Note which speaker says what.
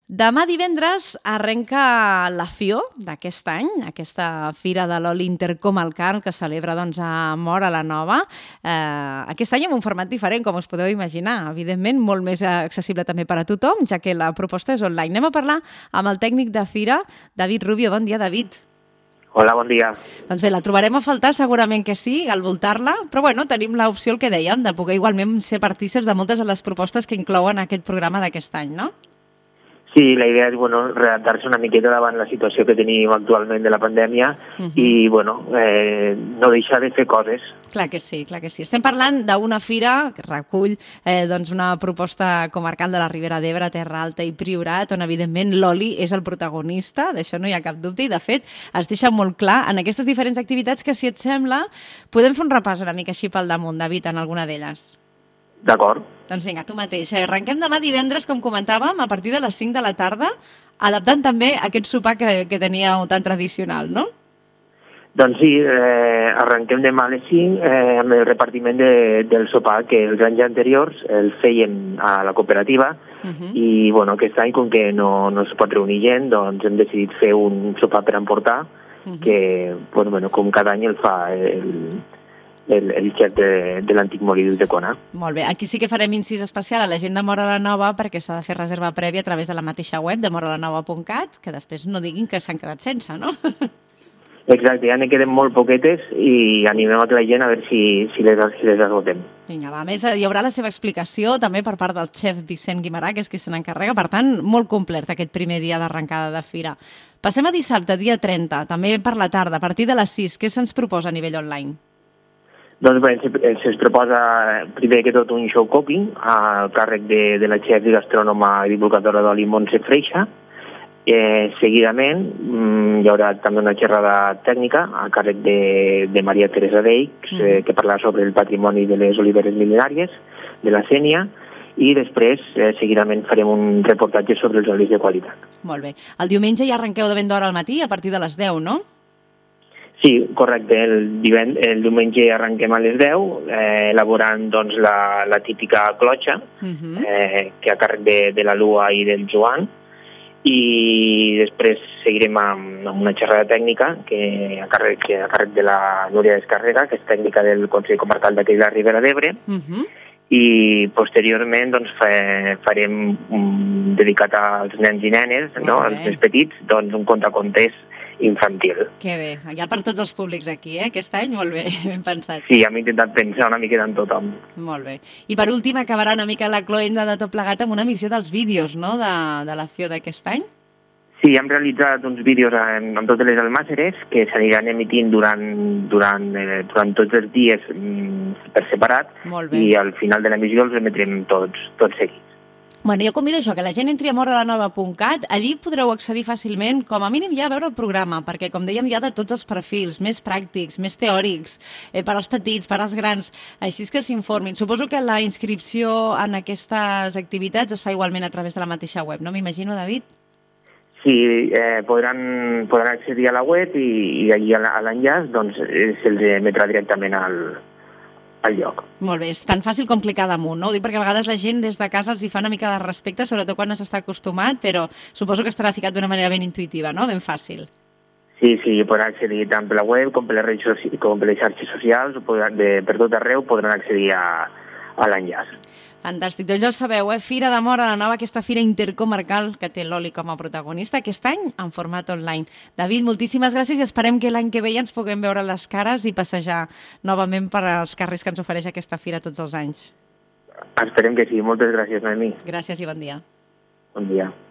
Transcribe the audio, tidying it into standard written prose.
Speaker 1: Demà divendres arrenca la FIO d'aquest any, aquesta Fira de l'Oli Intercomarcal que celebra a Móra la Nova. Aquest any amb un format diferent, com us podeu imaginar. Evidentment, molt més accessible també per a tothom, ja que la proposta és online. Anem a parlar amb el tècnic de Fira, David Rubio. Bon dia, David.
Speaker 2: Hola, bon dia.
Speaker 1: Doncs bé, la trobarem a faltar, segurament que sí, al voltar-la, però bueno, tenim l'opció, el que dèiem, de poder igualment ser partícips de moltes de les propostes que inclouen aquest programa d'aquest any, no?
Speaker 2: Sí, la idea és redactar-se una miqueta davant la situació que tenim actualment de la pandèmia i no deixar de fer coses.
Speaker 1: Clar que sí, clar que sí. Estem parlant d'una fira que recull una proposta comarcal de la Ribera d'Ebre, Terra Alta i Priorat, on evidentment l'oli és el protagonista, d'això no hi ha cap dubte, i de fet es deixa molt clar en aquestes diferents activitats que, si et sembla, podem fer un repàs una mica així pel damunt, David, en alguna d'elles.
Speaker 2: D'acord.
Speaker 1: Doncs vinga, tu mateix. Arrenquem demà divendres, com comentàvem, a partir de les 5 de la tarda, adaptant també aquest sopar que teníeu tan tradicional, no?
Speaker 2: Doncs sí, arrenquem demà a les 5 amb el repartiment del sopar, que els anys anteriors el fèiem a la cooperativa i aquest any, com que no es pot reunir gent, doncs hem decidit fer un sopar per emportar, que com cada any el fa el xef de l'antic molí d'Ulldecona.
Speaker 1: Molt bé. Aquí sí que farem incís especial a la gent de Móra la Nova, perquè s'ha de fer reserva prèvia a través de la mateixa web de moralanova.cat, que després no diguin que s'han quedat sense, no?
Speaker 2: Exacte, ja n'hi queden molt poquetes i animem a la gent a veure si les esgotem.
Speaker 1: Vinga, va. A més, hi haurà la seva explicació també per part del xef Vicent Guimarà, que és qui se n'encarrega. Per tant, molt complet aquest primer dia d'arrencada de fira. Passem a dissabte, dia 30, també per la tarda, a partir de les 6. Què se'ns proposa a nivell online?
Speaker 2: Doncs bé, se'ns proposa primer que tot un show cooking al càrrec de la xef i gastrònoma i divulgadora d'oli Montse Freixa. Seguidament hi haurà també una xerrada tècnica a càrrec de Maria Teresa Deix, que parlarà sobre el patrimoni de les oliveres mil·lenàries de la Sénia, i després seguidament farem un reportatge sobre els olis de qualitat.
Speaker 1: Molt bé. El diumenge ja arrenqueu de ben d'hora al matí, a partir de les 10, no?
Speaker 2: Sí, correcte. El diumenge arrenquem a les 10, elaborant la típica clotxa, que a càrrec de la Lua i del Joan, i després seguirem amb una xerrada tècnica que a càrrec de la Núria Descarrega, que és tècnica del Consell Comarcal d'aquí de la Ribera d'Ebre, i posteriorment farem dedicat als nens i nenes, als més petits, un contacontes infantil.
Speaker 1: Que bé, hi ha per tots els públics aquí, aquest any, molt bé, ben pensat.
Speaker 2: Sí, hem intentat pensar una miqueta en tothom.
Speaker 1: Molt bé. I per últim acabarà una mica la cloenda de tot plegat amb una emissió dels vídeos, no?, de la FIO d'aquest any.
Speaker 2: Sí, hem realitzat uns vídeos amb totes les almàsseres que s'aniran emitint durant tots els dies per separat i al final de l'emissió els emetrem tots seguits.
Speaker 1: Bueno, jo convido això, que la gent entri a moralanova.cat, allí podreu accedir fàcilment, com a mínim ja a veure el programa, perquè, com dèiem, hi ha de tots els perfils, més pràctics, més teòrics, per als petits, per als grans, així que s'informin. Suposo que la inscripció en aquestes activitats es fa igualment a través de la mateixa web, no m'imagino, David?
Speaker 2: Sí, podran accedir a la web i allí a l'enllaç se'ls emetrà directament al lloc.
Speaker 1: Molt bé, és tan fàcil com clicar damunt, no? Ho dic perquè a vegades la gent des de casa els hi fa una mica de respecte, sobretot quan no s'està acostumat, però suposo que estarà ficat d'una manera ben intuïtiva, no? Ben fàcil.
Speaker 2: Sí, podran accedir tant per la web com per les xarxes socials, per tot arreu podran accedir a l'enllaç.
Speaker 1: Fantàstic, doncs ja ho sabeu, Fira de Móra la Nova, aquesta fira intercomarcal que té l'oli com a protagonista aquest any en format online. David, moltíssimes gràcies i esperem que l'any que ve ja ens puguem veure les cares i passejar novament per als carrers que ens ofereix aquesta fira tots els anys.
Speaker 2: Esperem que sí. Moltes gràcies, Noemí.
Speaker 1: Gràcies i bon dia.
Speaker 2: Bon dia.